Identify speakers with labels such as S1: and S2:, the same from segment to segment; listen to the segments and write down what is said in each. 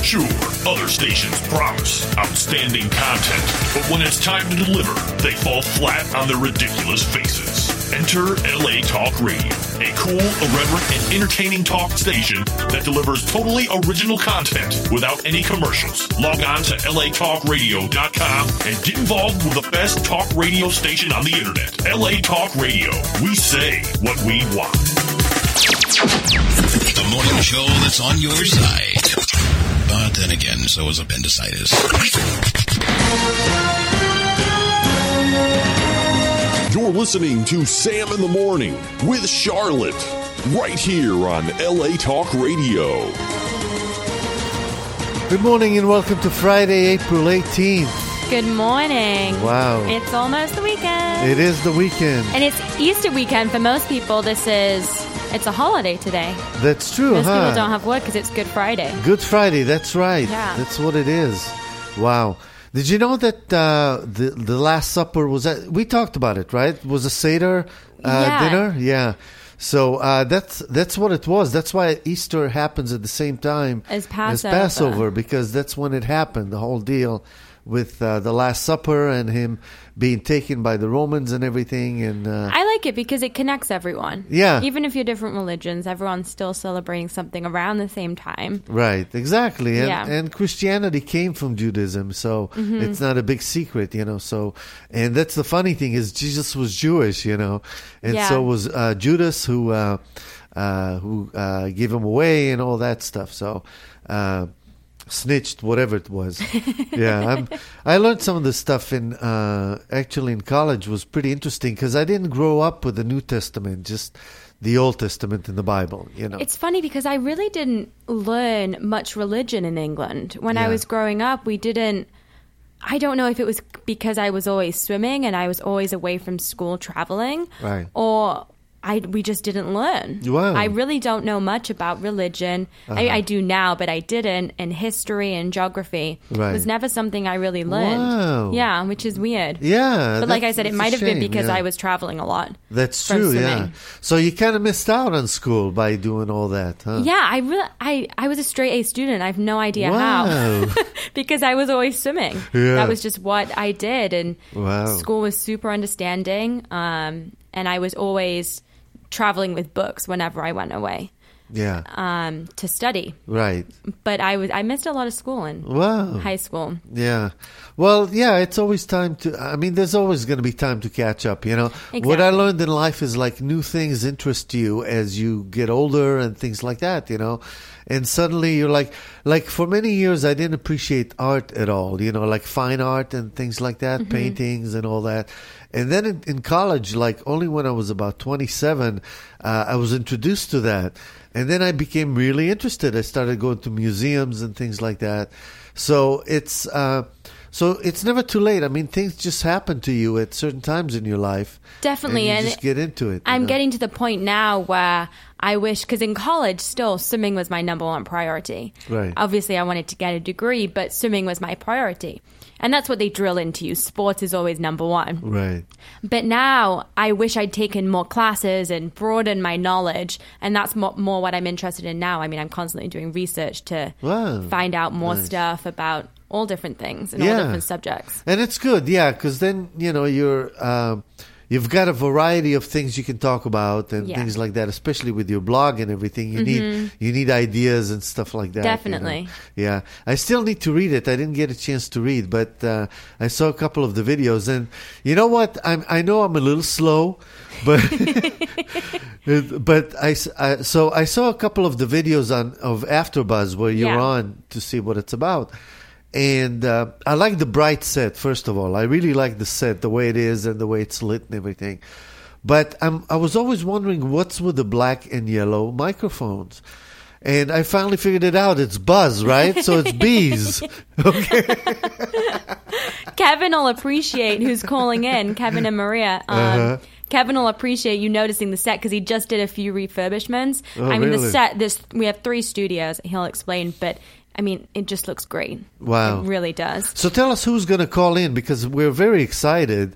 S1: Sure, other stations promise outstanding content, but when it's time to deliver, they fall flat on their ridiculous faces. Enter LA Talk Radio, a cool, irreverent, and entertaining talk station that delivers totally original content without any commercials. Log on to latalkradio.com and get involved with the best talk radio station on the internet. LA Talk Radio. We say what we want.
S2: The morning show that's on your side. But then again, so is appendicitis.
S3: You're listening to Sam in the Morning with Charlotte, right here on LA Talk Radio.
S4: Good morning and welcome to Friday, April 18th.
S5: Good morning.
S4: Wow.
S5: It's almost the weekend.
S4: It is the weekend.
S5: And it's Easter weekend. For most people, it's a holiday today.
S4: That's true,
S5: Most people don't have work because it's Good Friday.
S4: Good Friday, that's right.
S5: Yeah.
S4: That's what it is. Wow. Did you know that the Last Supper was we talked about it, right? It was a Seder dinner? Yeah. So that's what it was. That's why Easter happens at the same time
S5: as Passover,
S4: because that's when it happened, the whole deal with the Last Supper and him being taken by the Romans and everything. And
S5: I like it because it connects everyone.
S4: Yeah.
S5: Even if you're different religions, everyone's still celebrating something around the same time.
S4: Right, exactly. And Christianity came from Judaism, so it's not a big secret, So, and that's the funny thing is Jesus was Jewish, and so was Judas who gave him away and all that stuff. So, snitched, whatever it was. Yeah, I learned some of this stuff actually in college. Was pretty interesting because I didn't grow up with the New Testament, just the Old Testament in the Bible.
S5: It's funny because I really didn't learn much religion in England when I was growing up. We didn't. I don't know if it was because I was always swimming and I was always away from school traveling,
S4: right?
S5: Or we just didn't learn.
S4: Wow.
S5: I really don't know much about religion. I do now, but I didn't. And history and geography was never something I really learned.
S4: Wow.
S5: Yeah, which is weird.
S4: Yeah.
S5: But like I said, it might have been because I was traveling a lot.
S4: That's true, yeah. So you kind of missed out on school by doing all that, huh?
S5: Yeah, I was a straight A student. I have no idea how. Because I was always swimming.
S4: Yeah.
S5: That was just what I did. And school was super understanding. And I was always traveling with books whenever I went away.
S4: Yeah.
S5: To study.
S4: Right.
S5: But I missed a lot of school in high school.
S4: Yeah. Well, yeah, it's always time there's always going to be time to catch up,
S5: Exactly.
S4: What I learned in life is like new things interest you as you get older and things like that, And suddenly you're like for many years I didn't appreciate art at all, like fine art and things like that, paintings and all that. And then in college, like only when I was about 27, I was introduced to that. And then I became really interested. I started going to museums and things like that. So it's never too late. I mean, things just happen to you at certain times in your life.
S5: Definitely.
S4: And you just get into it.
S5: I'm getting to the point now where I wish, because in college still swimming was my number one priority.
S4: Right.
S5: Obviously I wanted to get a degree, but swimming was my priority. And that's what they drill into you. Sports is always number one.
S4: Right.
S5: But now I wish I'd taken more classes and broadened my knowledge. And that's more what I'm interested in now. I mean, I'm constantly doing research to find out more stuff about all different things and all different subjects.
S4: And it's good, because then, you've got a variety of things you can talk about and things like that, especially with your blog and everything. You need ideas and stuff like that.
S5: Definitely.
S4: Yeah. I still need to read it. I didn't get a chance to read, but I saw a couple of the videos. And you know what? I know I'm a little slow, but but I saw a couple of the videos of AfterBuzz where you're on to see what it's about. And I like the bright set, first of all. I really like the set, the way it is and the way it's lit and everything. But I was always wondering what's with the black and yellow microphones. And I finally figured it out. It's buzz, right? So it's bees. Okay.
S5: Kevin will appreciate who's calling in, Kevin and Maria. Kevin will appreciate you noticing the set because he just did a few refurbishments.
S4: Really?
S5: The set, we have 3 studios, he'll explain, but it just looks great.
S4: Wow.
S5: It really does.
S4: So tell us who's going to call in because we're very excited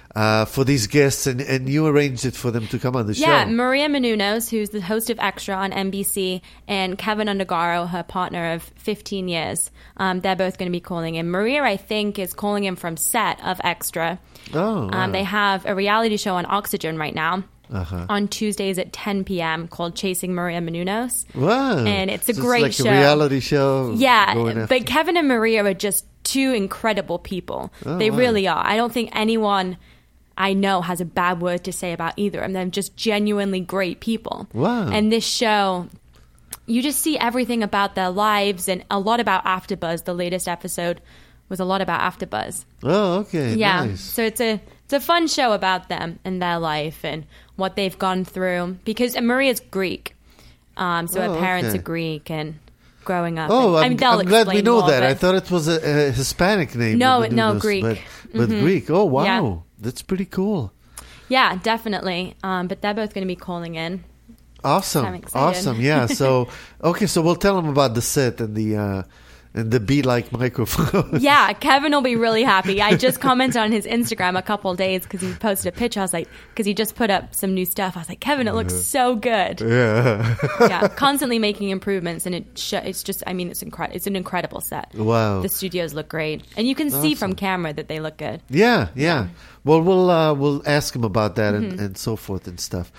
S4: for these guests, and you arranged it for them to come on the show.
S5: Yeah, Maria Menounos, who's the host of Extra on NBC, and Kevin Undergaro, her partner of 15 years. They're both going to be calling in. Maria, I think, is calling in from set of Extra.
S4: Oh, wow.
S5: They have a reality show on Oxygen right now. On Tuesdays at 10 p.m. called Chasing Maria Menounos.
S4: Wow.
S5: And it's a great
S4: like
S5: show.
S4: A reality show.
S5: Yeah, but Kevin and Maria are just two incredible people. They really are. I don't think anyone I know has a bad word to say about either of them. They're just genuinely great people.
S4: Wow.
S5: And this show, you just see everything about their lives and a lot about AfterBuzz. The latest episode was a lot about AfterBuzz.
S4: Oh, okay.
S5: Yeah.
S4: Nice.
S5: So it's a fun show about them and their life and what they've gone through. Because Maria's Greek. So her parents are Greek and growing up.
S4: Oh,
S5: I'm
S4: glad we know that.
S5: But
S4: I thought it was a Hispanic name.
S5: No, Greek.
S4: But Greek. Oh, wow.
S5: Yeah.
S4: That's pretty cool.
S5: Yeah, definitely. But they're both going to be calling in.
S4: Awesome.
S5: I'm excited.
S4: Awesome. Yeah. So, so we'll tell them about the set and the Be-like microphone.
S5: Yeah, Kevin will be really happy. I just commented on his Instagram a couple of days because he posted a picture. I was like, because he just put up some new stuff. I was like, Kevin, it looks so good.
S4: Yeah.
S5: Yeah, constantly making improvements, and it's just, I mean, it's an incredible set.
S4: Wow.
S5: The studios look great, and you can see from camera that they look good.
S4: Yeah. Well, we'll ask him about that and so forth and stuff.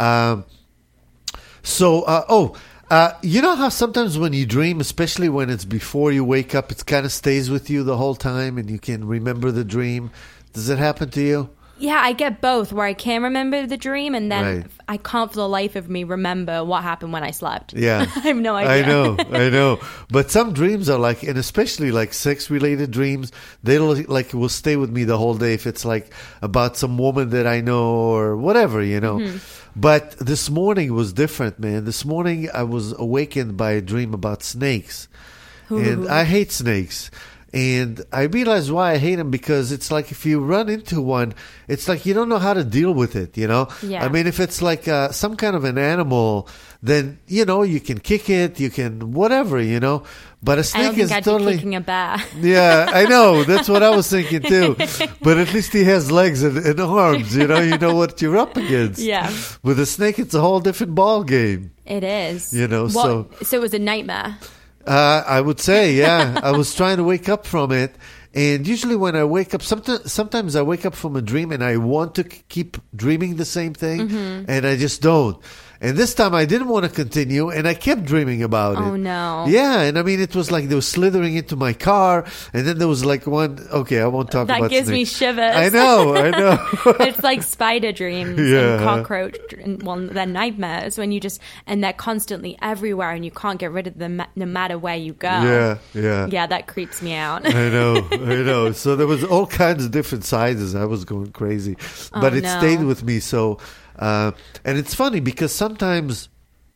S4: You know how sometimes when you dream, especially when it's before you wake up, it kind of stays with you the whole time and you can remember the dream. Does it happen to you?
S5: Yeah, I get both, where I can remember the dream and then
S4: Right.
S5: I can't for the life of me remember what happened when I slept.
S4: Yeah.
S5: I have no idea.
S4: I know. But some dreams are like, and especially like sex-related dreams, will stay with me the whole day if it's like about some woman that I know or whatever, you know. But this morning was different, man. This morning I was awakened by a dream about snakes. And I hate snakes. And I realized why I hate them, because it's like if you run into one, it's like you don't know how to deal with it, you know?
S5: Yeah.
S4: I mean, if it's like some kind of an animal, then, you know, you can kick it, you can whatever, you know? But a snake
S5: I don't think
S4: is
S5: I'd
S4: totally...
S5: be kicking a bear.
S4: Yeah, I know. That's what I was thinking too. But at least he has legs and arms, you know what you're up against.
S5: Yeah.
S4: With a snake, it's a whole different ball game.
S5: It is.
S4: You know,
S5: so it was a nightmare.
S4: I would say, yeah. I was trying to wake up from it. And usually when I wake up, sometimes I wake up from a dream and I want to keep dreaming the same thing, and I just don't. And this time I didn't want to continue, and I kept dreaming about it.
S5: Oh, no.
S4: Yeah, and I mean, it was like they were slithering into my car, and then there was like one... Okay, I won't talk about
S5: That gives
S4: snakes.
S5: me shivers.
S4: I know.
S5: It's like spider dreams and cockroach, they're nightmares when you just... And they're constantly everywhere, and you can't get rid of them no matter where you go.
S4: Yeah.
S5: Yeah, that creeps me out.
S4: I know. So there was all kinds of different sizes. I was going crazy. But it stayed with me, so... and it's funny because sometimes,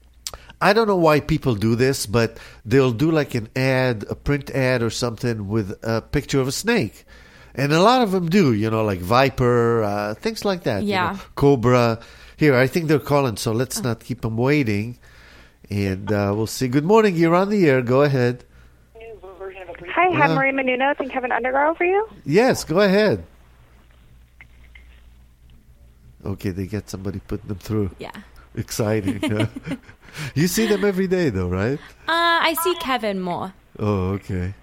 S4: I don't know why people do this, but they'll do like an ad, a print ad or something with a picture of a snake. And a lot of them do, you know, like Viper, things like that.
S5: Yeah.
S4: You know, Cobra. Here, I think they're calling, so let's not keep them waiting. And we'll see. Good morning. You're on the air. Go ahead.
S6: Hi, I have Maria Menounos and Kevin Undergaro for you.
S4: Yes, go ahead. Okay, they get somebody putting them through.
S5: Yeah.
S4: Exciting. You see them every day, though, right?
S5: I see Kevin more.
S4: Oh, okay.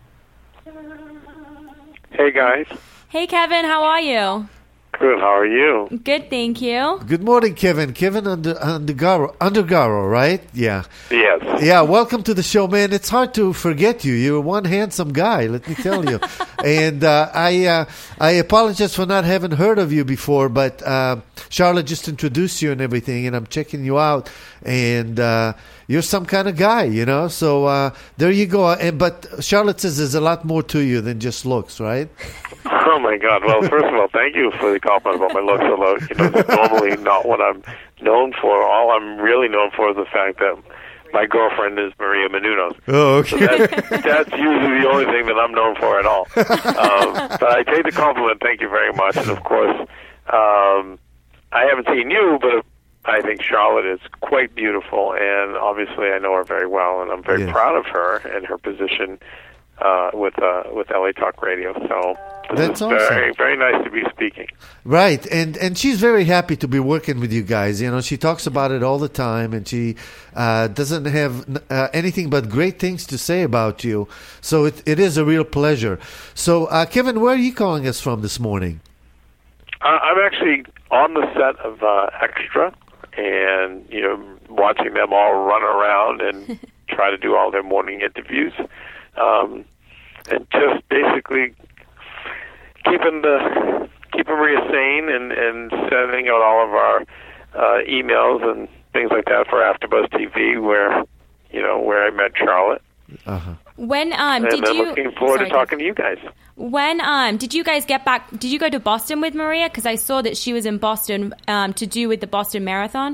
S7: Hey, guys.
S5: Hey, Kevin, how are you?
S7: Good, how are you?
S5: Good, thank you.
S4: Good morning, Kevin. Kevin Undergaro, right? Yeah.
S7: Yes.
S4: Yeah, welcome to the show, man. It's hard to forget you. You're one handsome guy, let me tell you. And I apologize for not having heard of you before, but Charlotte just introduced you and everything, and I'm checking you out. And you're some kind of guy, you know? So there you go. But Charlotte says there's a lot more to you than just looks, right?
S7: Oh, my God. Well, first of all, thank you for the compliment about my looks. Although, you know, it's normally not what I'm known for. All I'm really known for is the fact that my girlfriend is Maria Menounos.
S4: Oh, okay.
S7: So that's usually the only thing that I'm known for at all. But I take the compliment. Thank you very much. And, of course, I haven't seen you, but I think Charlotte is quite beautiful. And, obviously, I know her very well. And I'm very proud of her and her position with LA Talk Radio. So
S4: That's awesome.
S7: Very, very nice to be speaking.
S4: Right, and she's very happy to be working with you guys. You know, she talks about it all the time, and she doesn't have anything but great things to say about you. So it is a real pleasure. So, Kevin, where are you calling us from this morning?
S7: I'm actually on the set of Extra, and watching them all run around and try to do all their morning interviews, and just basically keeping Maria sane and sending out all of our emails and things like that for AfterBuzz TV, where I met Charlotte.
S4: Uh-huh.
S5: When
S7: and
S5: did
S7: I'm
S5: you?
S7: looking forward to talking to you guys.
S5: When did you guys get back? Did you go to Boston with Maria? Because I saw that she was in Boston to do with the Boston Marathon.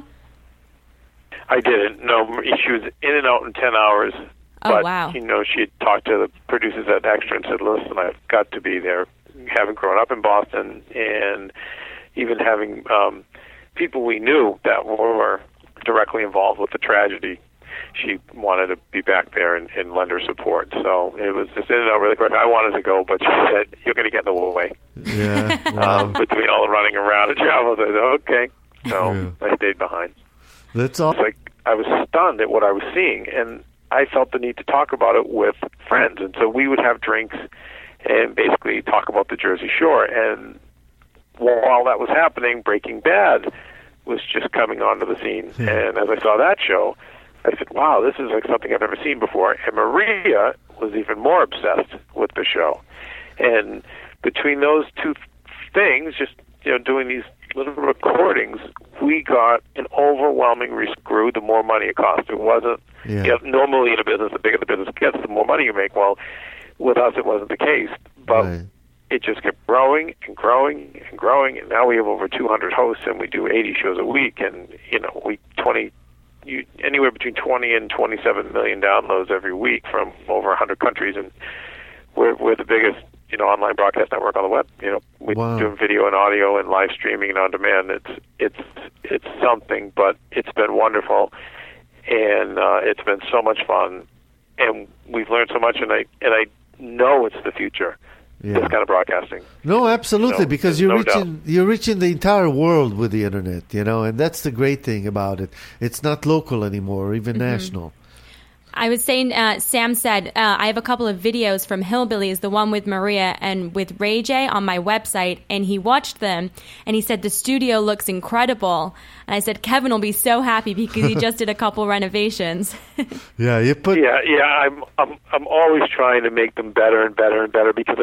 S7: I didn't. No, she was in and out in 10 hours.
S5: Oh,
S7: but,
S5: wow.
S7: She had talked to the producers at Extra and said, listen, I've got to be there. Having grown up in Boston and even having people we knew that were directly involved with the tragedy, she wanted to be back there and lend her support. So it was just in and out really quick. I wanted to go, but she said, you're going to get in the way.
S4: Yeah. Wow.
S7: Between all the running around and travel, I said, okay. So I stayed behind.
S4: That's all.
S7: I was stunned at what I was seeing, and I felt the need to talk about it with friends. And so we would have drinks and basically talk about the Jersey Shore. And while that was happening, Breaking Bad was just coming onto the scene. Yeah. And as I saw that show, I said, wow, this is like something I've never seen before. And Maria was even more obsessed with the show. And between those two things, just doing these little recordings, we got an overwhelming grew the more money it cost. It wasn't normally in a business, the bigger the business gets, the more money you make. Well, with us, it wasn't the case. But it just kept growing and growing and growing. And now we have over 200 hosts, and we do 80 shows a week. And anywhere between 20 and 27 million downloads every week from over 100 countries, and we're the biggest online broadcast network on the web. We do video and audio and live streaming and on demand. It's something, but it's been wonderful, and it's been so much fun, and we've learned so much, and I know it's the future. This kind of broadcasting.
S4: No, absolutely, because you're reaching the entire world with the internet, and that's the great thing about it. It's not local anymore, or even national.
S5: I was saying, Sam said, I have a couple of videos from Hillbillies, the one with Maria and with Ray J on my website, and he watched them, and he said, the studio looks incredible. And I said, Kevin will be so happy because he just did a couple renovations.
S7: Yeah, I'm always trying to make them better and better and better, because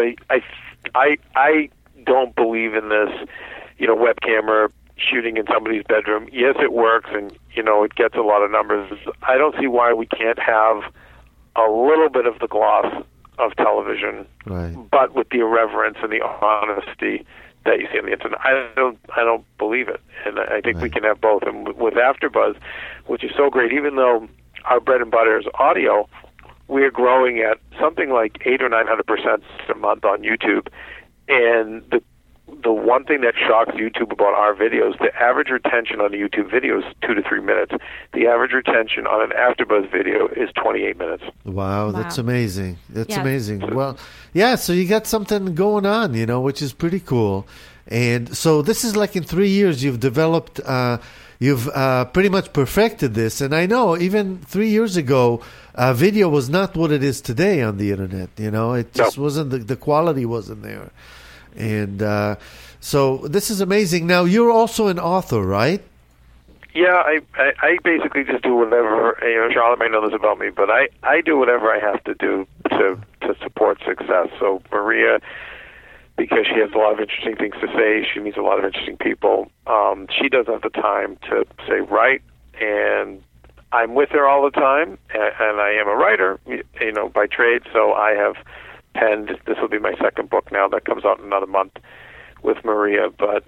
S7: I don't believe in this, web camera shooting in somebody's bedroom. Yes, it works, and it gets a lot of numbers. I don't see why we can't have a little bit of the gloss of television, but with the irreverence and the honesty that you see on the internet. I don't believe it, and I think we can have both. And with AfterBuzz, which is so great, even though our bread and butter is audio, we're growing at something like 800 or 900% a month on YouTube, and the one thing that shocks YouTube about our videos, the average retention on a YouTube video is 2 to 3 minutes. The average retention on an AfterBuzz video is 28 minutes.
S4: Wow, that's amazing. That's amazing. Well, so you got something going on, which is pretty cool. And so this is like in 3 years you've developed, you've pretty much perfected this. And I know even 3 years ago, video was not what it is today on the internet. It just wasn't, the quality wasn't there. And so this is amazing. Now, you're also an author, right?
S7: Yeah, I basically just do whatever, Charlotte may know this about me, but I do whatever I have to do to support success. So Maria, because she has a lot of interesting things to say, she meets a lot of interesting people, she doesn't have the time to say write, and I'm with her all the time, and I am a writer, by trade, so I have penned, this will be my second book now that comes out in another month with Maria, but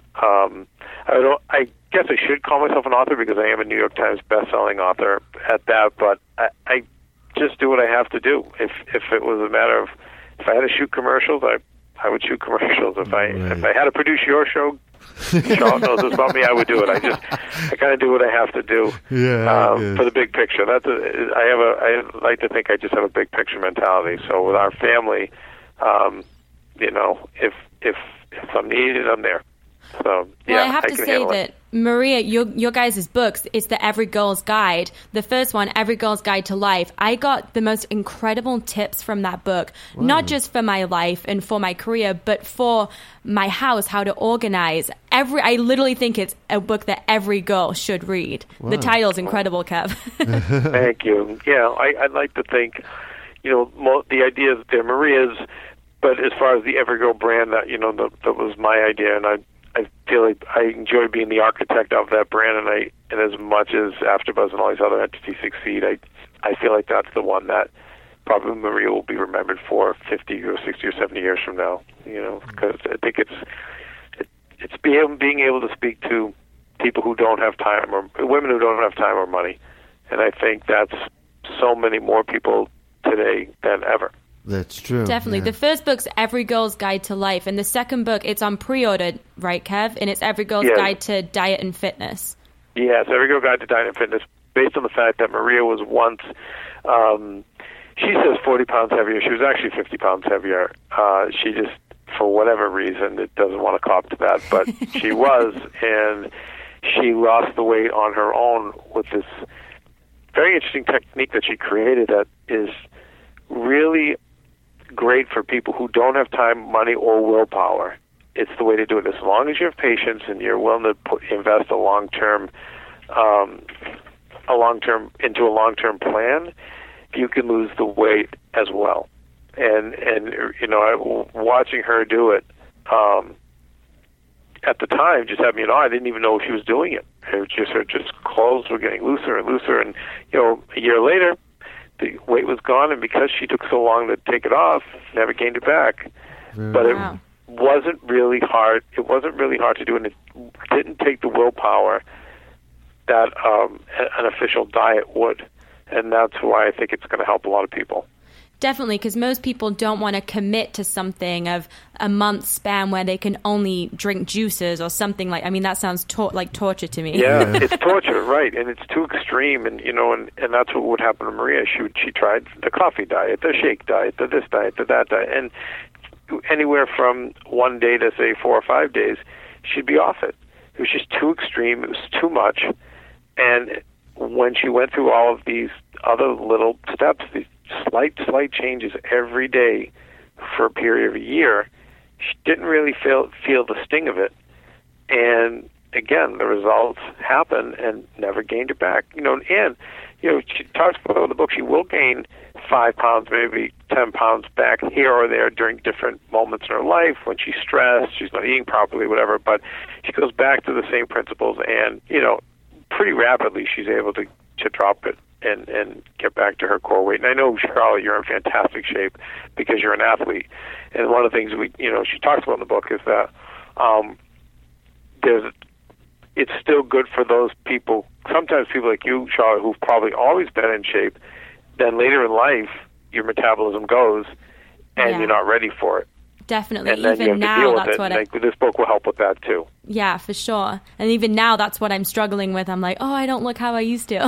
S7: I guess I should call myself an author because I am a New York Times best-selling author at that, but I just do what I have to do. If it was a matter of, if I had to shoot commercials, I would shoot commercials. If I had to produce your show, Charlotte knows this about me, I would do it. I kind of do what I have to do for the big picture. I like to think I just have a big picture mentality. So with our family, if I'm needed, I'm there. So,
S5: well, I have to say that, Maria, your guys' books, it's the Every Girl's Guide. The first one, Every Girl's Guide to Life. I got the most incredible tips from that book, not just for my life and for my career, but for my house, how to organize. I literally think it's a book that every girl should read. Wow. The title's incredible, Kev.
S7: Thank you. Yeah, I'd like to think, the idea is they're Maria's, but as far as the Every Girl brand, that was my idea, and I feel like I enjoy being the architect of that brand, and as much as AfterBuzz and all these other entities succeed, I feel like that's the one that probably Maria will be remembered for 50 or 60 or 70 years from now. Because I think it's being able to speak to people who don't have time, or women who don't have time or money, and I think that's so many more people today than ever.
S4: That's true.
S5: Definitely. Yeah. The first book's Every Girl's Guide to Life, and the second book, it's on pre-order, right, Kev? And it's Every Girl's Guide to Diet and Fitness. Yes,
S7: Every Girl's Guide to Diet and Fitness, based on the fact that Maria was once, she says 40 pounds heavier. She was actually 50 pounds heavier. She just, for whatever reason, it doesn't want to cop to that, but she was, and she lost the weight on her own with this very interesting technique that she created that is really great for people who don't have time, money, or willpower. It's the way to do it. As long as you have patience and you're willing to invest a long-term into a long-term plan, you can lose the weight as well. And watching her do it at the time just had me I didn't even know she was doing it. Her clothes were getting looser and looser, and a year later, the weight was gone, and because she took so long to take it off, never gained it back. But it wasn't really hard. It wasn't really hard to do, and it didn't take the willpower that an official diet would. And that's why I think it's going to help a lot of people.
S5: Definitely, because most people don't want to commit to something of a month span where they can only drink juices or something like. I mean, that sounds like torture to me.
S7: Yeah, it's torture, right? And it's too extreme, and and that's what would happen to Maria. She tried the coffee diet, the shake diet, the this diet, the that diet, and anywhere from 1 day to say 4 or 5 days, she'd be off it. It was just too extreme. It was too much, and when she went through all of these other little steps, these slight changes every day for a period of a year, she didn't really feel the sting of it. And again, the results happened and never gained it back. And she talks about in the book she will gain 5 pounds, maybe 10 pounds back here or there during different moments in her life when she's stressed, she's not eating properly, whatever. But she goes back to the same principles, and pretty rapidly she's able to drop it and get back to her core weight. And I know, Charlotte, you're in fantastic shape because you're an athlete. And one of the things she talks about in the book is that it's still good for those people, sometimes people like you, Charlotte, who've probably always been in shape, then later in life, your metabolism goes and you're not ready for it.
S5: Definitely.
S7: And then
S5: even now, that's what
S7: this book will help with that too.
S5: Yeah, for sure. And even now, that's what I'm struggling with. I'm like, I don't look how I used to.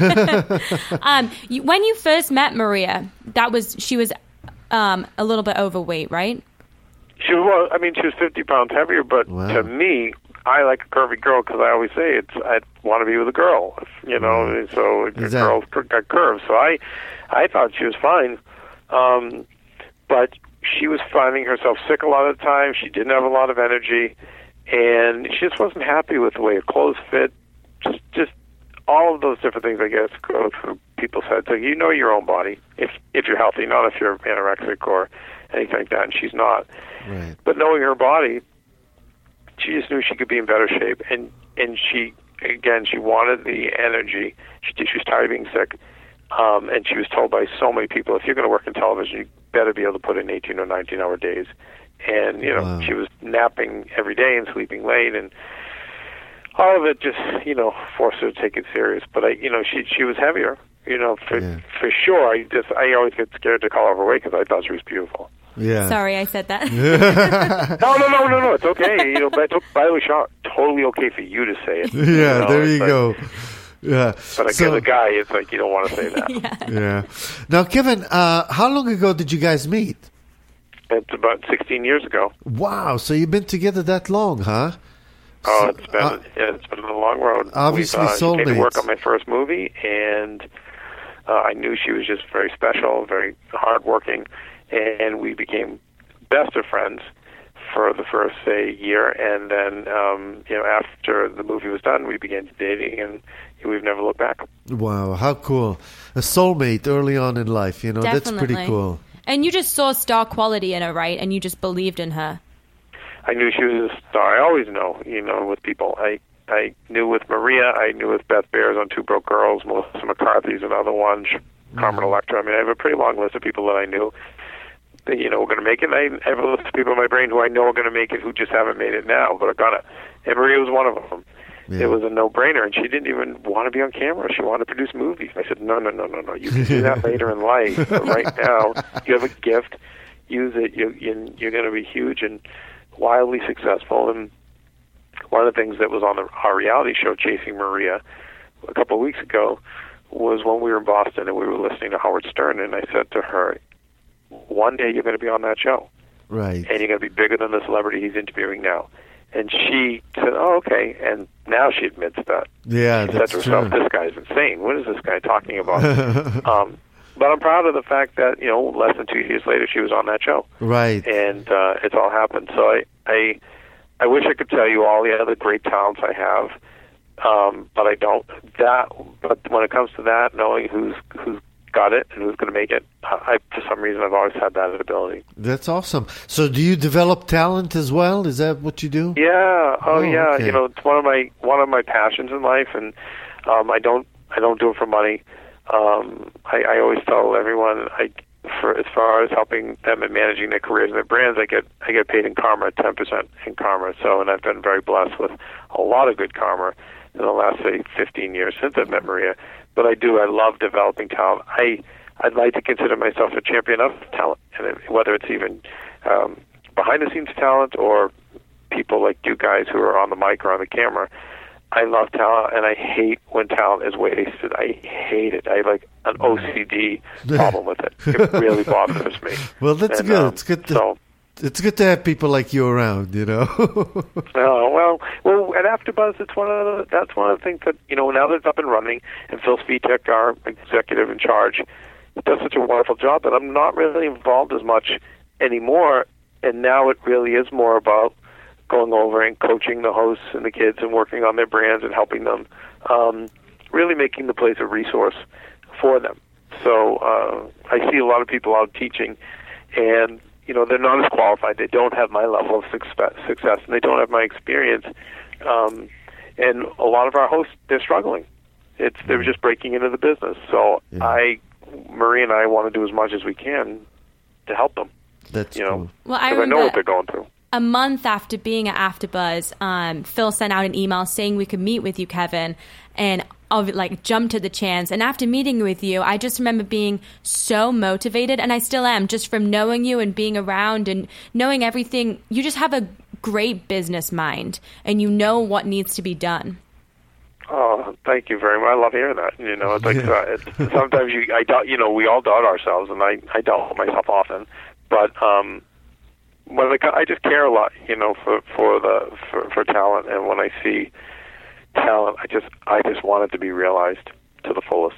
S5: When you first met Maria, she was a little bit overweight, right?
S7: She was 50 pounds heavier, but to me, I like a curvy girl because I always say I want to be with a girl, so a girl's got curves. So I thought she was fine, but she was finding herself sick a lot of the time. She didn't have a lot of energy, and she just wasn't happy with the way her clothes fit. Just all of those different things, I guess, go through people's heads. So your own body, if you're healthy, not if you're anorexic or anything like that, and she's not.
S4: Right.
S7: But knowing her body, she just knew she could be in better shape, and she wanted the energy. She was tired of being sick, and she was told by so many people, if you're going to work in television, you better be able to put in 18 or 19-hour days. And she was napping every day and sleeping late, and all of it just forced her to take it serious. But she was heavier, for sure. I always get scared to call her overweight because I thought she was beautiful.
S4: Yeah.
S5: Sorry, I said that.
S7: No. It's okay. But by the way, Sean, totally okay for you to say it.
S4: Yeah, there you go. Yeah.
S7: But as a guy, it's like you don't want to say that.
S4: Yeah. Now, Kevin, how long ago did you guys meet?
S7: It's about 16 years ago.
S4: Wow! So you've been together that long, huh?
S7: Oh, it's been a long road.
S4: Obviously, soulmates.
S7: She came to work on my first movie, and I knew she was just very special, very hardworking, and we became best of friends for the first, year, and then, after the movie was done, we began dating, and we've never looked back.
S4: Wow, how cool. A soulmate early on in life,
S5: Definitely.
S4: That's pretty cool.
S5: And you just saw star quality in her, right? And you just believed in her.
S7: I knew she was a star. I always know, with people. I knew with Maria, I knew with Beth Bears on Two Broke Girls, Melissa McCarthy's another one, Carmen Electra. I mean, I have a pretty long list of people that I knew that, were going to make it. And I have a list of people in my brain who I know are going to make it who just haven't made it now, but are going to. And Maria was one of them. Yeah. It was a no-brainer, and she didn't even want to be on camera. She wanted to produce movies. I said, no. You can do that later in life. But right now, you have a gift. Use it. You're going to be huge and wildly successful. And one of the things that was on our reality show, Chasing Maria, a couple of weeks ago, was when we were in Boston and we were listening to Howard Stern, and I said to her, one day you're going to be on that show.
S4: Right.
S7: And you're going to be bigger than the celebrity he's interviewing now. And she said, oh, okay. And now she admits that.
S4: Yeah,
S7: she said to herself, this guy's insane. What is this guy talking about? But I'm proud of the fact that, less than 2 years later, she was on that show.
S4: Right.
S7: And it's all happened. So I wish I could tell you all the other great talents I have, but I don't. But when it comes to that, knowing who's got it and who's going to make it, for some reason, I've always had that ability.
S4: That's awesome. So, do you develop talent as well? Is that what you do?
S7: Yeah. Oh, yeah.
S4: Okay.
S7: It's one of my passions in life, and I don't do it for money. I always tell everyone, as far as helping them and managing their careers and their brands, I get paid in karma, 10% in karma. So, and I've been very blessed with a lot of good karma in the last 15 years since I've met Maria. But I love developing talent. I'd like to consider myself a champion of talent, and whether it's even behind the scenes talent or people like you guys who are on the mic or on the camera. I love talent, and I hate when talent is wasted. I hate it. I have like an OCD problem with it. It really bothers me.
S4: Well, that's good. It's good to have people like you around,
S7: Oh, well, at AfterBuzz, that's one of the things that, now that it's up and running, and Phil Svitek, our executive in charge, does such a wonderful job that I'm not really involved as much anymore, and now it really is more about going over and coaching the hosts and the kids and working on their brands and helping them, really making the place a resource for them. So I see a lot of people out teaching, and they're not as qualified. They don't have my level of success, and they don't have my experience. And a lot of our hosts, they're struggling. They're just breaking into the business. So Marie and I want to do as much as we can to help them.
S4: That's cool.
S5: Well,
S7: I know what they're going through.
S5: A month after being at AfterBuzz, Phil sent out an email saying we could meet with you, Kevin, and jumped to the chance. And after meeting with you, I just remember being so motivated, and I still am, just from knowing you and being around and knowing everything. You just have a great business mind, and you know what needs to be done.
S7: Oh, thank you very much. I love hearing that. It's like sometimes I doubt. We all doubt ourselves, and I doubt myself often, but. When I just care a lot, for talent, and when I see talent, I just want it to be realized to the fullest.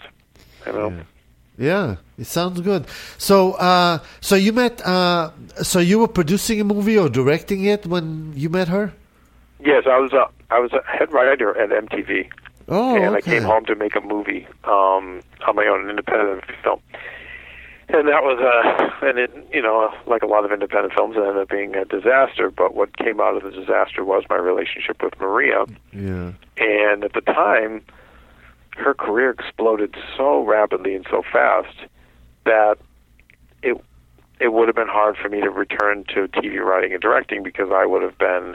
S4: Yeah, it sounds good. So, so you met. So you were producing a movie or directing it when you met her?
S7: Yes, I was a head writer at MTV.
S4: Oh,
S7: and
S4: okay.
S7: I came home to make a movie on my own, an independent film. And that was like a lot of independent films, it ended up being a disaster. But what came out of the disaster was my relationship with Maria.
S4: Yeah.
S7: And at the time, her career exploded so rapidly and so fast that it would have been hard for me to return to TV writing and directing, because I would have been,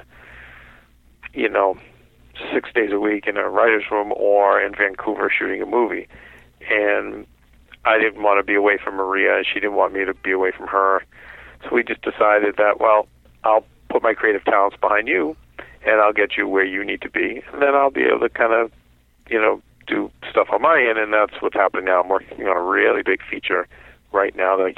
S7: 6 days a week in a writer's room or in Vancouver shooting a movie. And I didn't want to be away from Maria. She didn't want me to be away from her. So we just decided that, I'll put my creative talents behind you, and I'll get you where you need to be. And then I'll be able to kind of, do stuff on my end, and that's what's happening now. I'm working on a really big feature right now that I can't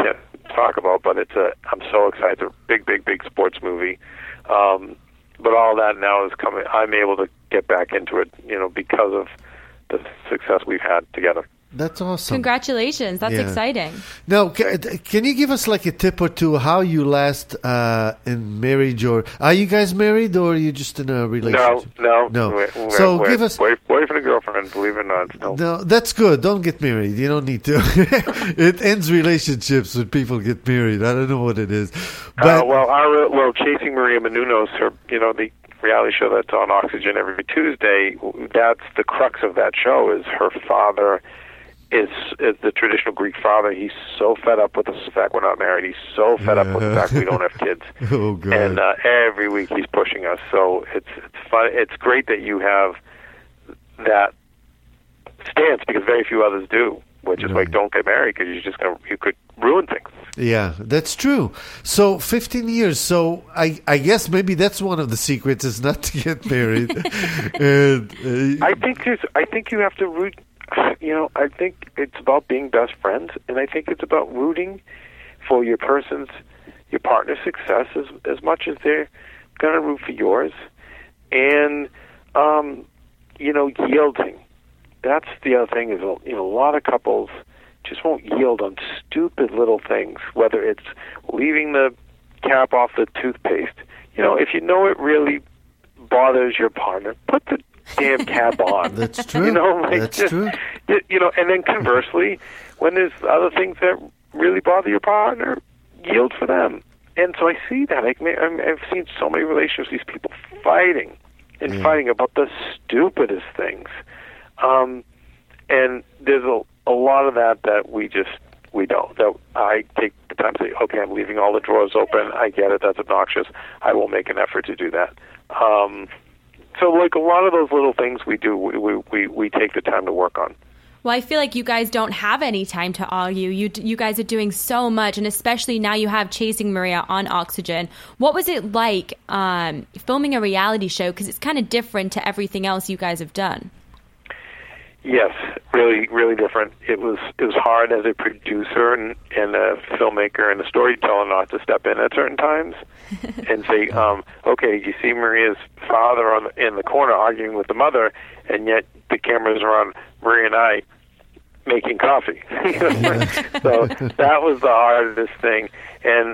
S7: talk about, but I'm so excited. It's a big sports movie. But all that now is coming. I'm able to get back into it, because of the success we've had together.
S4: That's awesome.
S5: Congratulations. That's exciting.
S4: Now, can you give us like a tip or two how you last in marriage, or are you guys married, or are you just in a relationship?
S7: No.
S4: So give us
S7: boyfriend and girlfriend, believe it or not. Still.
S4: No, that's good. Don't get married. You don't need to. It ends relationships when people get married. I don't know what it is. But
S7: Chasing Maria Menounos, the reality show that's on Oxygen every Tuesday, that's the crux of that show. Is her father is the traditional Greek father. He's so fed up with the fact we're not married. He's so fed up with the fact we don't have kids.
S4: Oh, God.
S7: And every week he's pushing us. So it's fun. It's great that you have that stance, because very few others do, which is like, don't get married because you could ruin things.
S4: Yeah, that's true. So 15 years. So I guess maybe that's one of the secrets, is not to get married.
S7: I think you have to root. I think it's about being best friends, and I think it's about rooting for your partner's success as much as they're going to root for yours, and yielding. That's the other thing is, a lot of couples just won't yield on stupid little things, whether it's leaving the cap off the toothpaste. If you know it really bothers your partner, put the damn cap on.
S4: That's true. That's true.
S7: And then conversely, when there's other things that really bother your partner, yield for them. And so I see that. I've seen so many relationships, these people fighting about the stupidest things. And there's a lot of that we don't. That I take the time to say, okay, I'm leaving all the drawers open. I get it. That's obnoxious. I will make an effort to do that. So like a lot of those little things we do, we take the time to work on.
S5: Well, I feel like you guys don't have any time to argue. You guys are doing so much, and especially now you have Chasing Maria on Oxygen. What was it like filming a reality show? Because it's kind of different to everything else you guys have done.
S7: Yes, really, really different. It was hard as a producer and a filmmaker and a storyteller not to step in at certain times and say, okay, you see Maria's father in the corner arguing with the mother, and yet the cameras are on Maria and I making coffee. So that was the hardest thing. And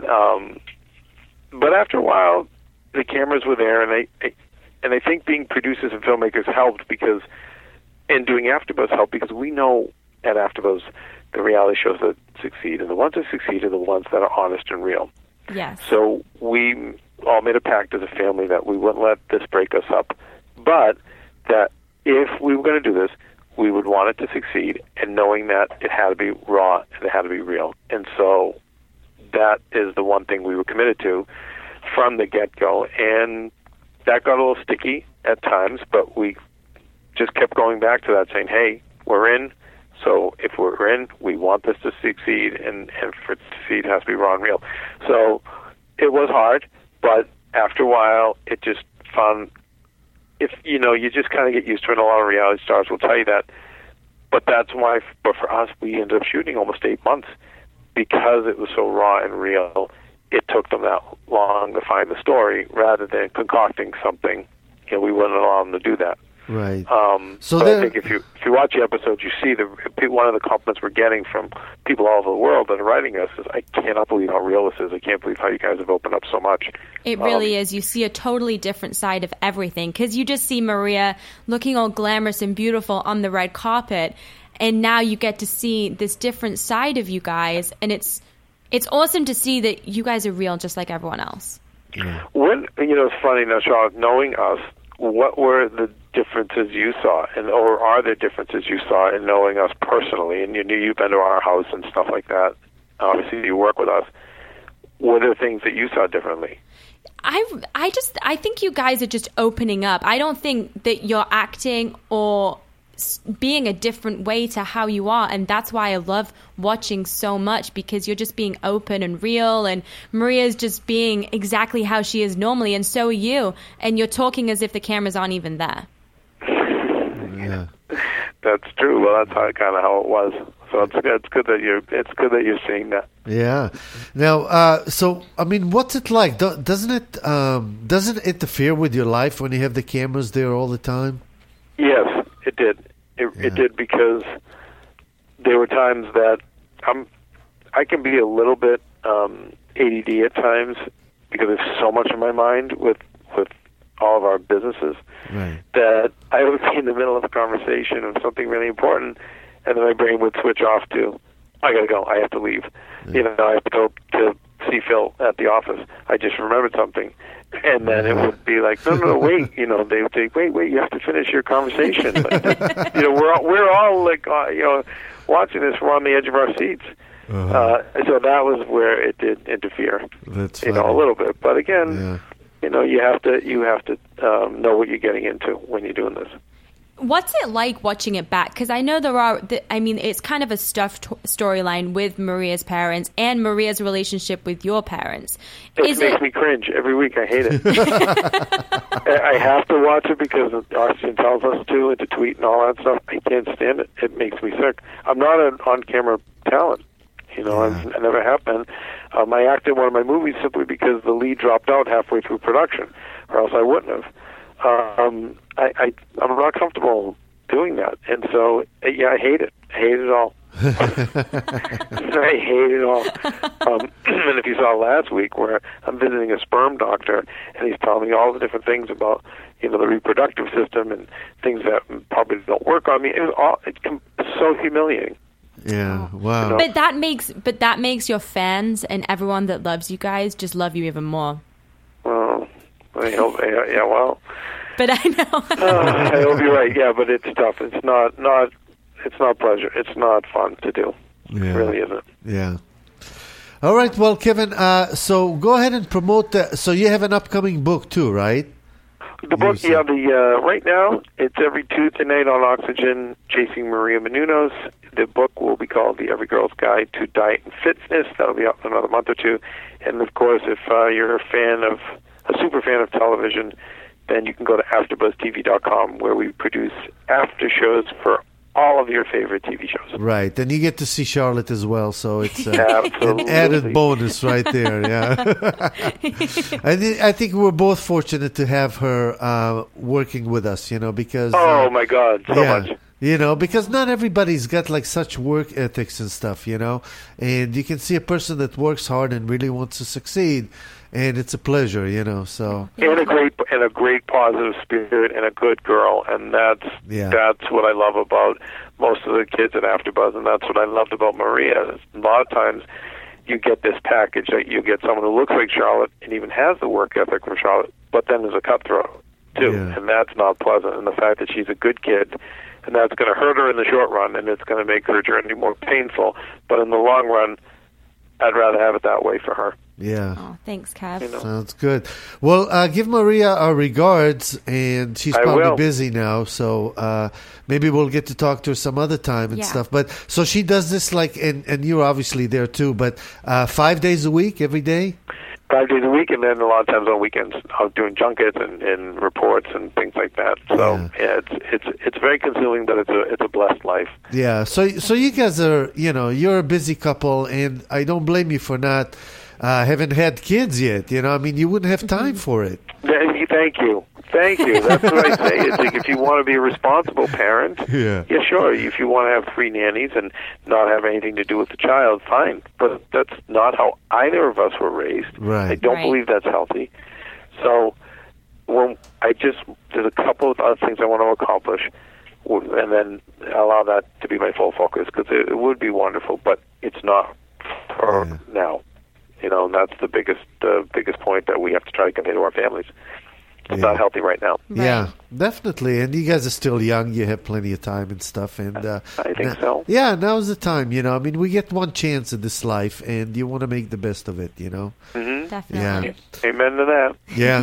S7: but after a while, the cameras were there, and I think being producers and filmmakers helped because. And doing AfterBuzz helped because we know at AfterBuzz the reality shows that succeed, and the ones that succeed are the ones that are honest and real.
S5: Yes.
S7: So we all made a pact as a family that we wouldn't let this break us up, but that if we were going to do this, we would want it to succeed, and knowing that it had to be raw and it had to be real. And so that is the one thing we were committed to from the get-go, and that got a little sticky at times, but we just kept going back to that, saying, hey, we're in, so if we're in, we want this to succeed, and for it to succeed, it has to be raw and real. So it was hard, but after a while, it just fun. If you just kind of get used to it, and a lot of reality stars will tell you that, but that's why, but for us, we ended up shooting almost 8 months, because it was so raw and real. It took them that long to find the story, rather than concocting something, we wouldn't allow them to do that.
S4: Right.
S7: So I think if you watch the episodes, you see one of the compliments we're getting from people all over the world that are writing us is, I cannot believe how real this is. I can't believe how you guys have opened up so much.
S5: It really is. You see a totally different side of everything, because you just see Maria looking all glamorous and beautiful on the red carpet, and now you get to see this different side of you guys, and it's awesome to see that you guys are real just like everyone else.
S4: Yeah.
S7: It's funny now, Charlotte, knowing us, what were the differences you saw, or are there differences you saw in knowing us personally? And you've been to our house and stuff like that. Obviously, you work with us. Were there things that you saw differently?
S5: I think you guys are just opening up. I don't think that you're acting or being a different way to how you are, and that's why I love watching so much, because you're just being open and real, and Maria's just being exactly how she is normally, and so are you, and you're talking as if the cameras aren't even there.
S4: Yeah,
S7: that's true. Well, that's kind of how it was. So it's good that you're seeing that.
S4: Yeah. Now, so I mean, what's it like? Doesn't it interfere with your life when you have the cameras there all the time?
S7: Yes, it did. It did, because there were times that I can be a little bit ADD at times, because there's so much in my mind with all of our businesses,
S4: right,
S7: that I would be in the middle of a conversation of something really important, and then my brain would switch off to, I gotta go, I have to leave. Yeah. I have to go to see Phil at the office. I just remembered something. And then it would be like, no, wait. They would say, wait, you have to finish your conversation. We're all like, watching this. We're on the edge of our seats. So that was where it did interfere.
S4: That's funny.
S7: A little bit. But again, you have to know what you're getting into when you're doing this.
S5: What's it like watching it back? Because I know it's kind of a stuffed storyline with Maria's parents and Maria's relationship with your parents.
S7: It makes me cringe every week. I hate it. I have to watch it because Austin tells us to, and to tweet and all that stuff. I can't stand it. It makes me sick. I'm not an on-camera talent. I never have been. I acted in one of my movies simply because the lead dropped out halfway through production, or else I wouldn't have. I'm not comfortable doing that, and so I hate it. I hate it all. I hate it all. And if you saw last week, where I'm visiting a sperm doctor, and he's telling me all the different things about the reproductive system and things that probably don't work on me, it's so humiliating.
S4: Yeah, wow.
S5: But that makes your fans and everyone that loves you guys just love you even more.
S7: Well, I hope. Yeah, well.
S5: But I know.
S7: I hope you're right. Yeah, but it's tough. It's not pleasure. It's not fun to do.
S4: Yeah.
S7: It really isn't.
S4: Yeah. All right. Well, Kevin, so go ahead and promote so you have an upcoming book too, right?
S7: The book, right now, it's every Tuesday night on Oxygen, Chasing Maria Menounos. The book will be called The Every Girl's Guide to Diet and Fitness. That'll be out in another month or two. And, of course, if you're a super fan of television, then you can go to AfterBuzzTV.com, where we produce after shows for all of your favorite TV shows.
S4: Right, and you get to see Charlotte as well, so it's an
S7: added
S4: bonus right there. Yeah, I think we're both fortunate to have her working with us. Because
S7: my God, so much.
S4: Because not everybody's got like such work ethics and stuff. And you can see a person that works hard and really wants to succeed. And it's a pleasure, So
S7: and a great positive spirit and a good girl, and that's what I love about most of the kids at AfterBuzz, and that's what I loved about Maria. A lot of times, you get this package that you get someone who looks like Charlotte and even has the work ethic from Charlotte, but then there's a cutthroat too, and that's not pleasant. And the fact that she's a good kid, and that's going to hurt her in the short run, and it's going to make her journey more painful, but in the long run, I'd rather have it that way for her.
S4: Yeah.
S5: Oh, thanks, Kev.
S4: Sounds good. Well, give Maria our regards, and she's probably busy now, so maybe we'll get to talk to her some other time and stuff. But so she does this and you're obviously there too, but 5 days a week, every day?
S7: 5 days a week, and then a lot of times on weekends, I'm doing junkets and reports and things like that. So it's very consuming, but it's a blessed life.
S4: Yeah. So you guys are you're a busy couple, and I don't blame you for not having had kids yet. You wouldn't have time for it.
S7: Thank you. That's what I say. It's like if you want to be a responsible parent, yeah, sure. If you want to have free nannies and not have anything to do with the child, fine. But that's not how either of us were raised.
S4: Right.
S7: I don't believe that's healthy. So there's a couple of other things I want to accomplish, and then allow that to be my full focus, because it would be wonderful, but it's not for now. And that's the biggest point that we have to try to convey to our families. It's not healthy right now.
S4: Right. Yeah, definitely. And you guys are still young. You have plenty of time and stuff. And
S7: I think so.
S4: Yeah, now's the time. We get one chance in this life, and you want to make the best of it.
S7: Mm-hmm.
S5: Definitely.
S7: Yeah. Amen to that.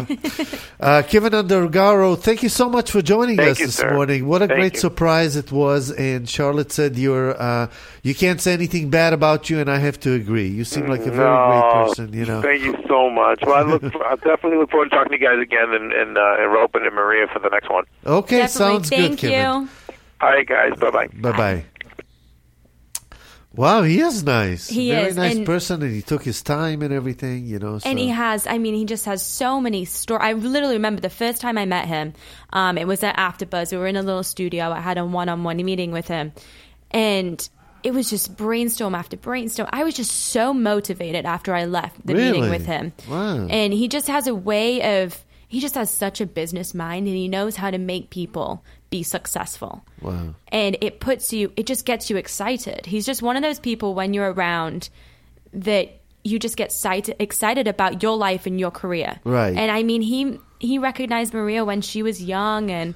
S4: Yeah. Kevin Undergaro, thank you so much for joining us this morning. What a great surprise it was. And Charlotte said you can't say anything bad about you, and I have to agree. You seem like a very great person.
S7: Thank you so much. Well, I definitely look forward to talking to you guys again, and Ropen and Maria for the next one.
S4: Okay,
S5: definitely.
S4: Sounds good, Kevin.
S5: Thank you.
S7: All right, guys. Bye-bye.
S4: Bye-bye. Wow, he is nice.
S5: Very
S4: nice person, and he took his time and everything, you know. So.
S5: And he just has so many stories. I literally remember the first time I met him, it was at AfterBuzz. We were in a little studio. I had a one-on-one meeting with him. And it was just brainstorm after brainstorm. I was just so motivated after I left the meeting with him.
S4: Wow.
S5: And he just has he just has such a business mind, and he knows how to make people be successful.
S4: Wow.
S5: And it just gets you excited. He's just one of those people when you're around that you just get excited about your life and your career.
S4: Right.
S5: And I mean, he recognized Maria when she was young and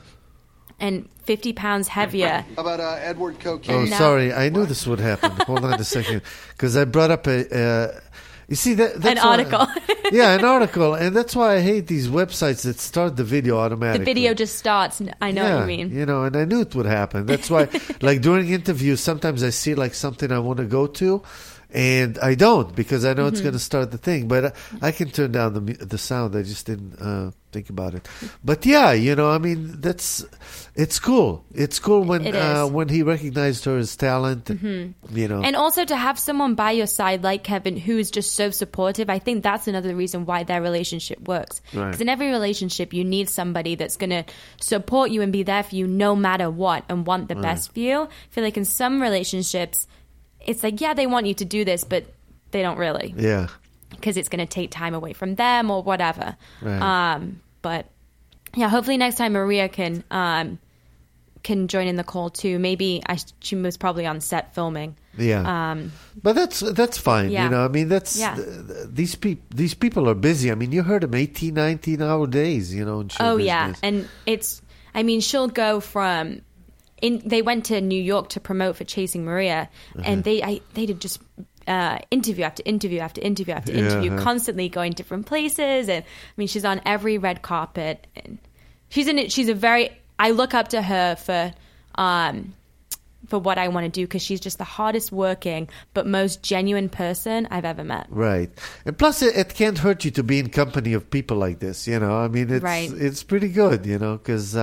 S5: 50 pounds heavier.
S8: How about Edward Cocaine?
S4: Oh, sorry. I knew this would happen. Hold on a second. Because I brought up you see, that's
S5: an article.
S4: Yeah, an article. And that's why I hate these websites that start the video automatically.
S5: The video just starts. I know what you mean.
S4: You know, and I knew it would happen. That's why, like, during interviews, sometimes I see, like, something I want to go to, and I don't, because I know it's going to start the thing. But I can turn down the sound. I just didn't think about it. But, yeah, you know, I mean, it's cool. It's cool when he recognized her as talent, you know.
S5: And also to have someone by your side like Kevin who is just so supportive, I think that's another reason why their relationship works. Because in every relationship, you need somebody that's going to support you and be there for you no matter what and want the best for you. I feel like in some relationships, it's like, yeah, they want you to do this, but they don't really.
S4: Yeah.
S5: Because it's going to take time away from them or whatever.
S4: Right.
S5: But yeah, hopefully next time Maria can join in the call too. Maybe she was probably on set filming.
S4: Yeah. But that's fine.
S5: Yeah.
S4: You know, I mean, these people are busy. I mean, you heard them 18, 19-hour days, you know, in show business.
S5: And she'll go from they went to New York to promote for Chasing Maria, and they did just interview after interview after interview after interview, constantly going different places. And I mean, she's on every red carpet, and I look up to her for what I want to do, because she's just the hardest working but most genuine person I've ever met.
S4: Right. And plus, it can't hurt you to be in company of people like this, you know. I mean, it's pretty good, you know, because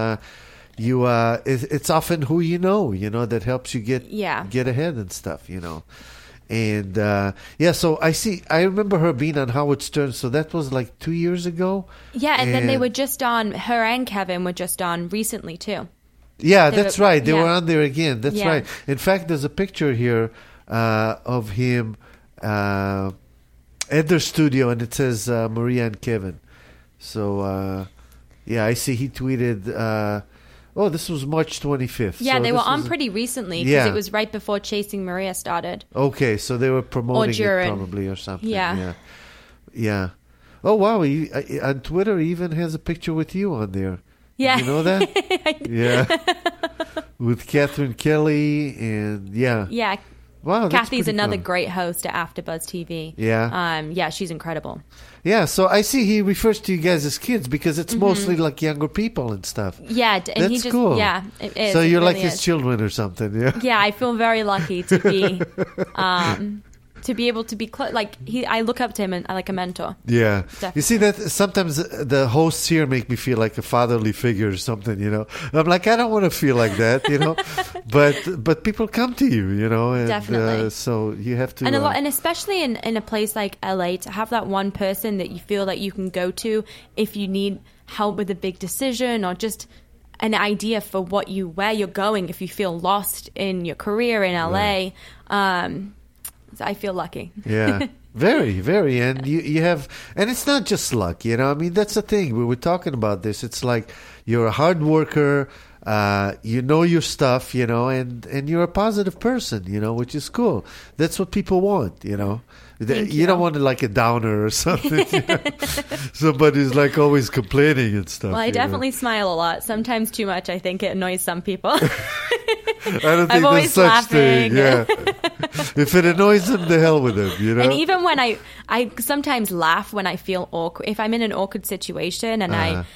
S4: it's often who you know, that helps you get ahead and stuff, you know. And so I remember her being on Howard Stern, so that was like 2 years ago.
S5: Yeah, and then they were just on, her and Kevin were just on recently too.
S4: Yeah, that's right. They were on there again. That's right. In fact, there's a picture here of him at their studio, and it says Maria and Kevin. So, I see he tweeted... this was March 25th.
S5: Yeah, so they were on pretty recently, because it was right before Chasing Maria started.
S4: Okay, so they were promoting it probably or something. Yeah. Oh, wow. On Twitter, he even has a picture with you on there.
S5: Yeah.
S4: You know that? Yeah. With Catherine Kelly and,
S5: Yeah.
S4: Wow,
S5: Kathy's another great host at AfterBuzz TV.
S4: Yeah.
S5: She's incredible.
S4: Yeah, so I see he refers to you guys as kids, because it's mostly like younger people and stuff.
S5: Yeah, and
S4: that's cool.
S5: Yeah, it is.
S4: So you're
S5: really
S4: like his children or something, yeah?
S5: Yeah, I feel very lucky to be to be able to be I look up to him and like a mentor.
S4: Yeah.
S5: Definitely.
S4: You see that sometimes the hosts here make me feel like a fatherly figure or something, you know. I'm like, I don't want to feel like that, you know. But people come to you, you know. And,
S5: definitely.
S4: So you have to...
S5: And especially in a place like LA, to have that one person that you feel that you can go to if you need help with a big decision or just an idea for where you're going if you feel lost in your career in LA. Right. So I feel lucky.
S4: Yeah, very, very. And you have, and it's not just luck, you know. I mean, that's the thing. We were talking about this. It's like you're a hard worker, you know your stuff, you know, and you're a positive person, you know, which is cool. That's what people want, you know. You don't want like a downer or something. You know? Somebody's like always complaining and stuff.
S5: Well, I definitely smile a lot. Sometimes too much. I think it annoys some people.
S4: I don't think there's such thing. Yeah. If it annoys them, the hell with them, you know.
S5: And even when I sometimes laugh when I feel awkward. If I'm in an awkward situation and I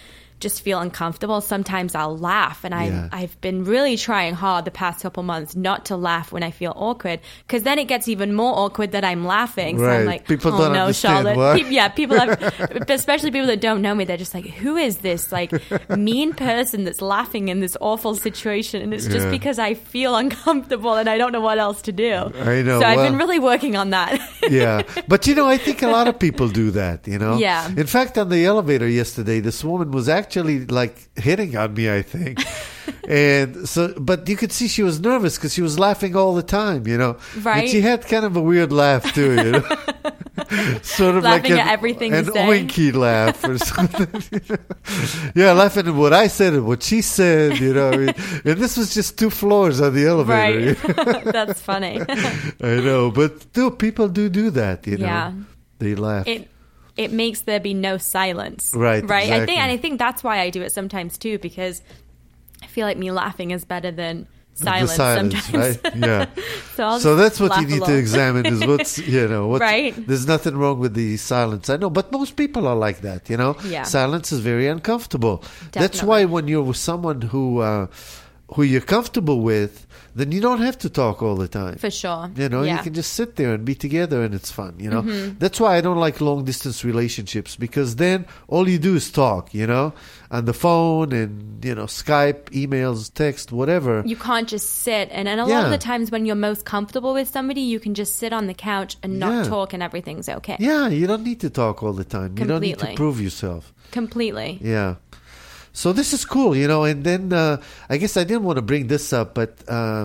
S5: just feel uncomfortable, sometimes I'll laugh. And I've been really trying hard the past couple months not to laugh when I feel awkward, because then it gets even more awkward that I'm laughing. So I'm like,
S4: people don't understand
S5: Charlotte. People have, especially people that don't know me, they're just like, who is this like mean person that's laughing in this awful situation? And it's just because I feel uncomfortable and I don't know what else to do.
S4: I know.
S5: So I've been really working on that.
S4: Yeah. But, I think a lot of people do that,
S5: Yeah.
S4: In fact, on the elevator yesterday, this woman was actually like hitting on me, I think. And so, but you could see she was nervous because she was laughing all the time,
S5: Right.
S4: And she had kind of a weird laugh too, Sort of
S5: laughing
S4: like
S5: at everything
S4: an
S5: you say.
S4: oinky laugh or something. Yeah, laughing at what I said and what she said, And this was just 2 floors on the elevator.
S5: Right. That's funny.
S4: I know, but people do that,
S5: Yeah.
S4: They laugh.
S5: It makes there be no silence.
S4: Right. Exactly.
S5: I think that's why I do it sometimes too, because I feel like me laughing is better than silence sometimes.
S4: Right? Yeah.
S5: so
S4: that's what you need to examine is what's
S5: right.
S4: There's nothing wrong with the silence. I know, but most people are like that,
S5: Yeah.
S4: Silence is very uncomfortable.
S5: Definitely.
S4: That's why when you're with someone who you're comfortable with, then you don't have to talk all the time.
S5: For sure.
S4: You can just sit there and be together and it's fun, Mm-hmm. That's why I don't like long distance relationships, because then all you do is talk, on the phone and, Skype, emails, text, whatever.
S5: You can't just sit. And a lot of the times when you're most comfortable with somebody, you can just sit on the couch and not talk and everything's okay.
S4: Yeah, you don't need to talk all the time. You don't need to prove yourself.
S5: Completely.
S4: Yeah. So this is cool, and then I guess I didn't want to bring this up, but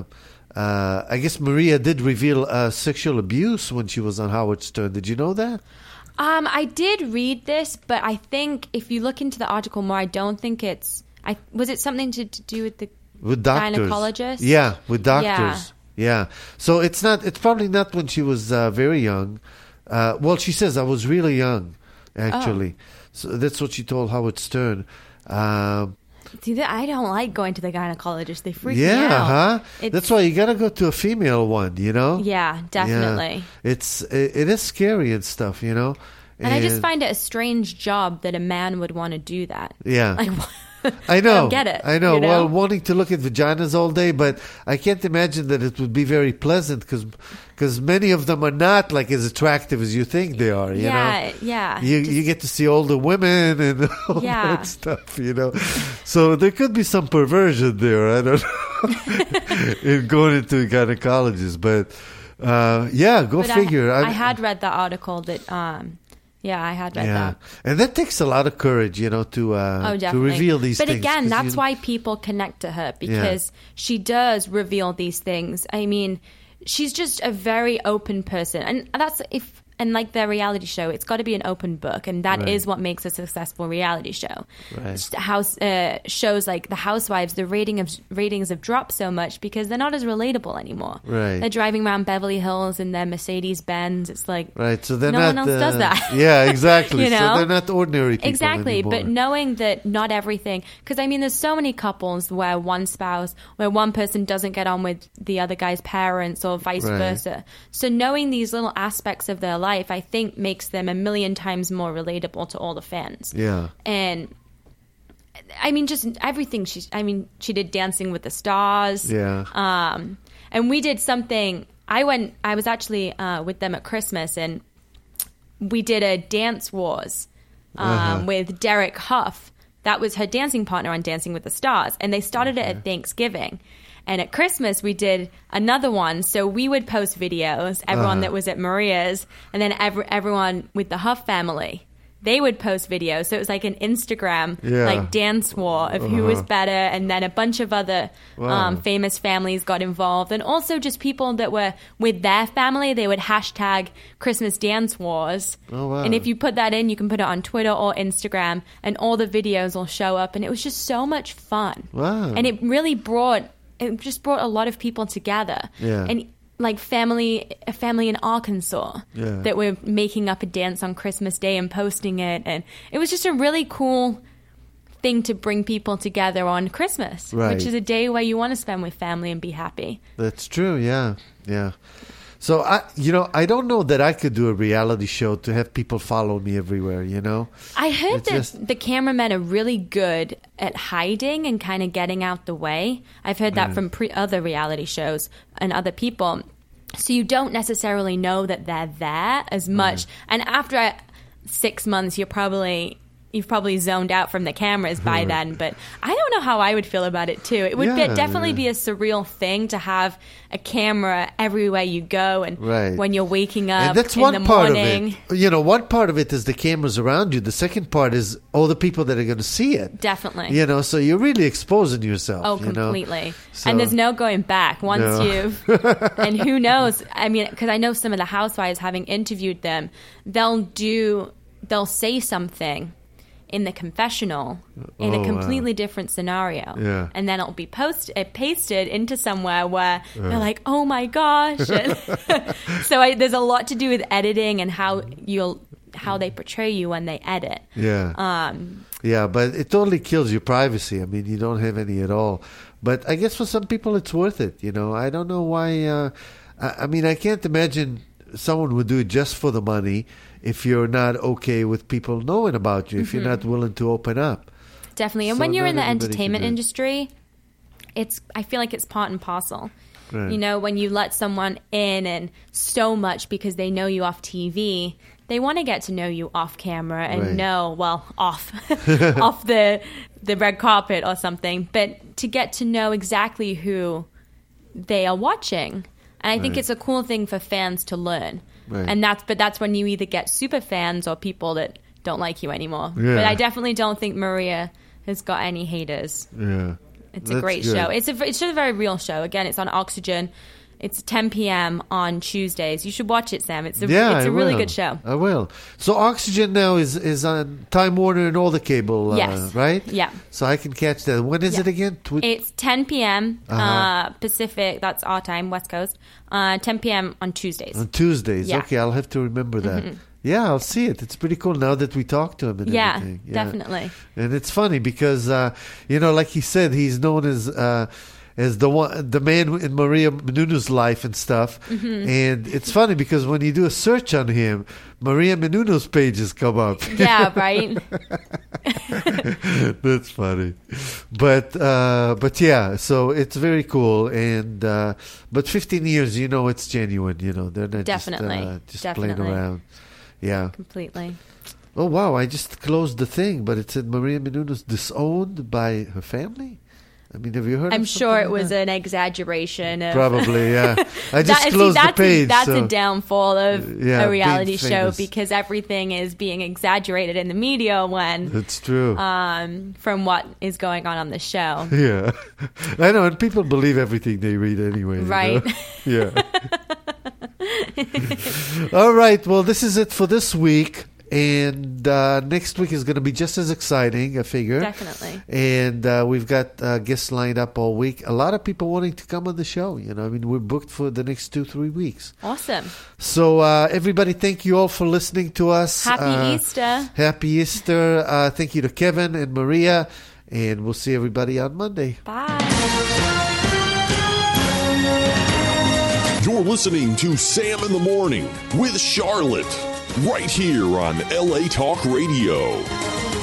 S4: I guess Maria did reveal sexual abuse when she was on Howard Stern. Did you know that?
S5: I did read this, but I think if you look into the article more, I don't think it's... was it something to do with the gynecologist?
S4: Yeah, with doctors. Yeah. So it's probably not when she was very young. Well, she says, I was really young, actually. So that's what she told Howard Stern.
S5: See, I don't like going to the gynecologist. They freak me out.
S4: Yeah, huh? That's why you got to go to a female one,
S5: Yeah, definitely.
S4: Yeah. It is scary and stuff, And
S5: I just find it a strange job that a man would want to do that.
S4: Yeah.
S5: Like,
S4: I know.
S5: I don't get it.
S4: I know. Well, wanting to look at vaginas all day, but I can't imagine that it would be very pleasant because many of them are not like as attractive as you think they are. You know?
S5: Yeah.
S4: You get to see older women and all that stuff. So there could be some perversion there. I don't know in going into a gynecologist, but figure.
S5: I had read the article that. Yeah, I had read that.
S4: And that takes a lot of courage, to reveal these things.
S5: But again, that's why people connect to her, because she does reveal these things. I mean, she's just a very open person. And like their reality show, it's got to be an open book, and that is what makes a successful reality show.
S4: Right.
S5: Shows like The Housewives, the ratings have dropped so much because they're not as relatable anymore.
S4: Right.
S5: They're driving around Beverly Hills in their Mercedes Benz. It's like
S4: so they're
S5: no
S4: not,
S5: one else does that.
S4: Yeah, exactly. So they're not ordinary people
S5: exactly.
S4: anymore.
S5: But knowing that not everything, because I mean, there's so many couples where one person doesn't get on with the other guy's parents or vice versa. So knowing these little aspects of their life, I think makes them a million times more relatable to all the fans.
S4: Yeah.
S5: And I mean, just everything. She did Dancing with the Stars.
S4: Yeah.
S5: And we did something. I was actually with them at Christmas, and we did a Dance Wars with Derek Huff. That was her dancing partner on Dancing with the Stars. And they started it at Thanksgiving. And at Christmas, we did another one. So we would post videos, everyone that was at Maria's, and then everyone with the Huff family, they would post videos. So it was like an Instagram like dance war of who was better. And then a bunch of other famous families got involved. And also just people that were with their family, they would hashtag Christmas Dance Wars.
S4: Oh, wow.
S5: And if you put that in, you can put it on Twitter or Instagram, and all the videos will show up. And it was just so much fun.
S4: Wow.
S5: And it just brought a lot of people together.
S4: Yeah.
S5: And like a family in Arkansas that were making up a dance on Christmas Day and posting it. And it was just a really cool thing to bring people together on Christmas, which is a day where you want to spend with family and be happy.
S4: That's true, yeah. So I don't know that I could do a reality show to have people follow me everywhere.
S5: I heard that the cameramen are really good at hiding and kind of getting out the way. I've heard that from other reality shows and other people. So you don't necessarily know that they're there as much. And after 6 months, you've probably zoned out from the cameras by then, but I don't know how I would feel about it too. It would definitely be a surreal thing to have a camera everywhere you go and when you're waking up
S4: and that's
S5: in
S4: one
S5: the
S4: part
S5: morning.
S4: Of it. One part of it is the cameras around you. The second part is all the people that are going to see it.
S5: Definitely.
S4: So you're really exposing yourself.
S5: Oh, completely. So, and there's no going back once you've... And who knows? I mean, because I know some of the housewives, having interviewed them, they'll say something in the confessional in a completely different scenario.
S4: Yeah.
S5: And then it'll be pasted into somewhere where they're like, oh my gosh. So there's a lot to do with editing and how they portray you when they edit.
S4: Yeah. But it totally kills your privacy. I mean, you don't have any at all. But I guess for some people it's worth it. I don't know why. I mean, I can't imagine someone would do it just for the money if you're not okay with people knowing about you, if you're not willing to open up.
S5: Definitely. And when you're in the entertainment industry, I feel like it's part and parcel. Right. When you let someone in and so much because they know you off TV, they want to get to know you off camera and off the red carpet or something, but to get to know exactly who they are watching. And I think it's a cool thing for fans to learn. Right. And that's when you either get super fans or people that don't like you anymore. Yeah. But I definitely don't think Maria has got any haters.
S4: Yeah.
S5: It's a great show. It's just a very real show. Again, it's on Oxygen. It's 10 p.m. on Tuesdays. You should watch it, Sam. It's a really good show.
S4: I will. So Oxygen now is on Time Warner and all the cable, right?
S5: Yeah.
S4: So I can catch that. When is it again?
S5: It's 10 p.m. Pacific. That's our time, West Coast. 10 p.m. on Tuesdays.
S4: On Tuesdays. Yeah. Okay, I'll have to remember that. Mm-hmm. Yeah, I'll see it. It's pretty cool now that we talk to him and everything. Yeah,
S5: definitely.
S4: And it's funny because, like he said, he's known as the man in Maria Menounos' life and stuff. Mm-hmm. And it's funny because when you do a search on him, Maria Menounos' pages come up.
S5: Yeah, right.
S4: That's funny. But yeah, so it's very cool. And but 15 years, it's genuine. They're not just playing around. Yeah,
S5: completely.
S4: Oh wow! I just closed the thing, but it said Maria Menounos disowned by her family. I mean, have you heard?
S5: I'm sure it was an exaggeration.
S4: Probably, yeah. I just closed the page.
S5: That's a downfall of a reality show because everything is being exaggerated in the media when
S4: that's true.
S5: From what is going on the show.
S4: Yeah, I know, and people believe everything they read anyway.
S5: Right.
S4: Yeah. All right. Well, this is it for this week. And next week is going to be just as exciting, I figure.
S5: Definitely.
S4: And we've got guests lined up all week. A lot of people wanting to come on the show. We're booked for the next 2-3 weeks.
S5: Awesome.
S4: So everybody, thank you all for listening to us.
S5: Happy Easter.
S4: Happy Easter. Thank you to Kevin and Maria. And we'll see everybody on Monday.
S5: Bye.
S3: You're listening to Sam in the Morning with Charlotte. Right here on LA Talk Radio.